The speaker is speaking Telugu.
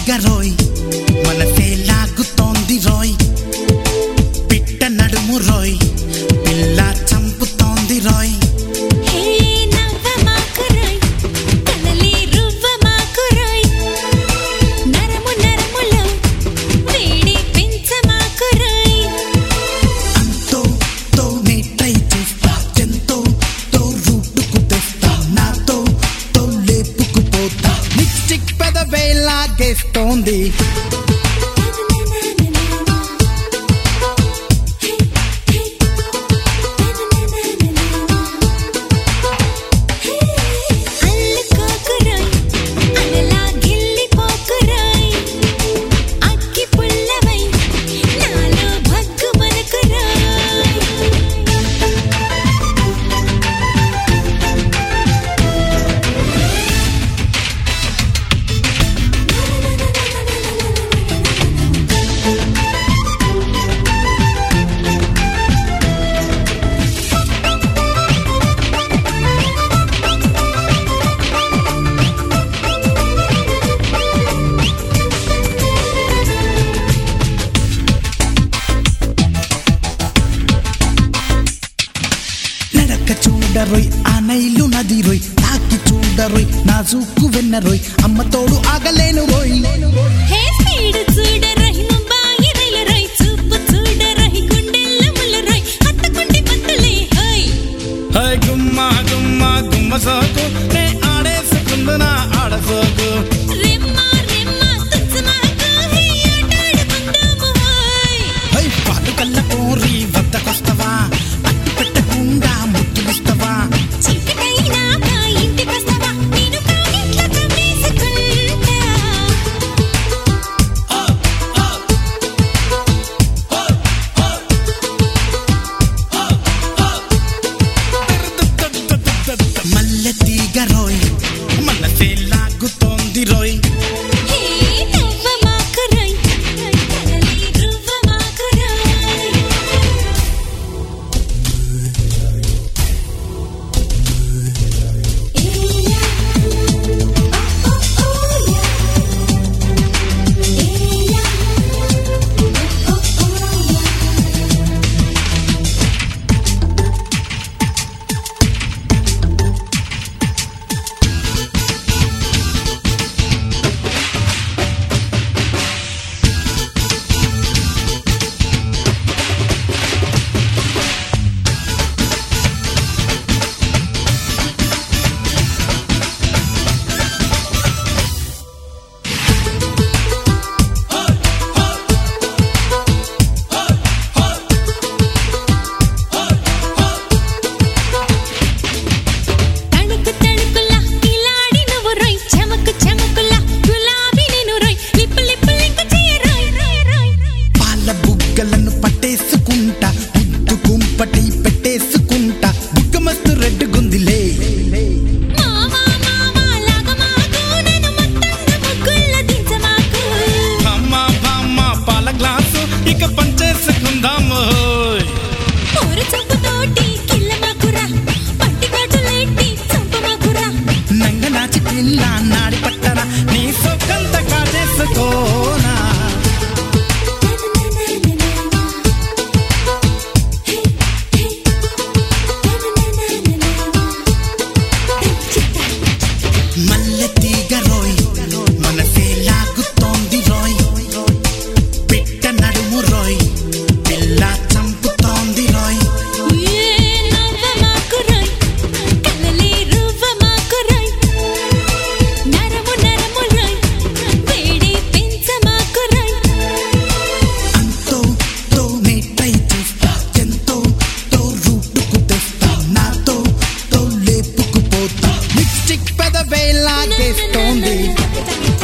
తీగరోయ్ మనసే లాగుతోంది రోయ్ పిట్ట నడుము రోయ్ పిల్ల చంపుతోంది రోయ్ లాగేస్తోంది చూడరోయ్ ఆనైలు నది రోయ్ తాకి చూడరోయ్ నాజూకు వెన్నరోయ్ అమ్మ తోడు ఆగలేను రోయ్ హే స్పీడ్ చూడరోయ్ ముంబాయి రైల రోయ్ చూపు చూడరోయ్ గుండెల ముల్లరోయ్ హత్తుకుంటి పత్తలే హోయ్ హై గుమ్మ గుమ్మ గుమ్మ సాకు నే ఆడేసుకుందునా ఆడసోకు రెమ్మ రెమ్మ తుచ్చమాకు హే ఆటాడుకుందాము హోయ్ హై పాలు కల్ల కోరి వద్దకొస్తవా అట్టు పెట్టకుండా ముద్దులిస్తవా చీకటైనాక ఇంటికొస్తవా నేను కాగిట్ల కమ్మేసుకుంటా మల్లె తీగరోయ్ మనసే లాగుతోంది రోయ్ హే నవ్వమాకు రోయ్ కలలి రువ్వమాకు రోయ్ పట్టేసుకుంటా ముద్దు కుంపటి పెట్టేసుకుంటా బుగ్గమస్తు రెడ్ గుందిలే మామా మామా లాగమాకు నన్ను మొత్తంగా ముగ్గుల దించమాకు అమ్మ బామ్మ పాల గ్లాసు ఇక పంచేసుకుందాము ఊరు చంపుతోటి కిల్లమాకురా పట్టి గాజులెట్టి చంపమాకురా నంగ నాచి పిల్ల నాడి పట్టరా నీ సొక్కంత కాజేసుకోనా మల్లె తీగరోయ్ మనసే లాగుతోంది రోయ్ పిట్ట నడుము రోయ్ పిల్ల చంపుతోంది రోయ్ ఏ నవ్వమాకు రోయ్ కలలి రువ్వమాకు రోయ్ నరము నరము రోయ్ వేడి పెంచమాకు రోయ్ అంతో తోనే ట్రై చేస్తా ఎంతో తో రూటుకు తెస్తా నాతో తో లేపుకుపోతా లిప్స్టిక్ పెదవే లాగేస్తోంది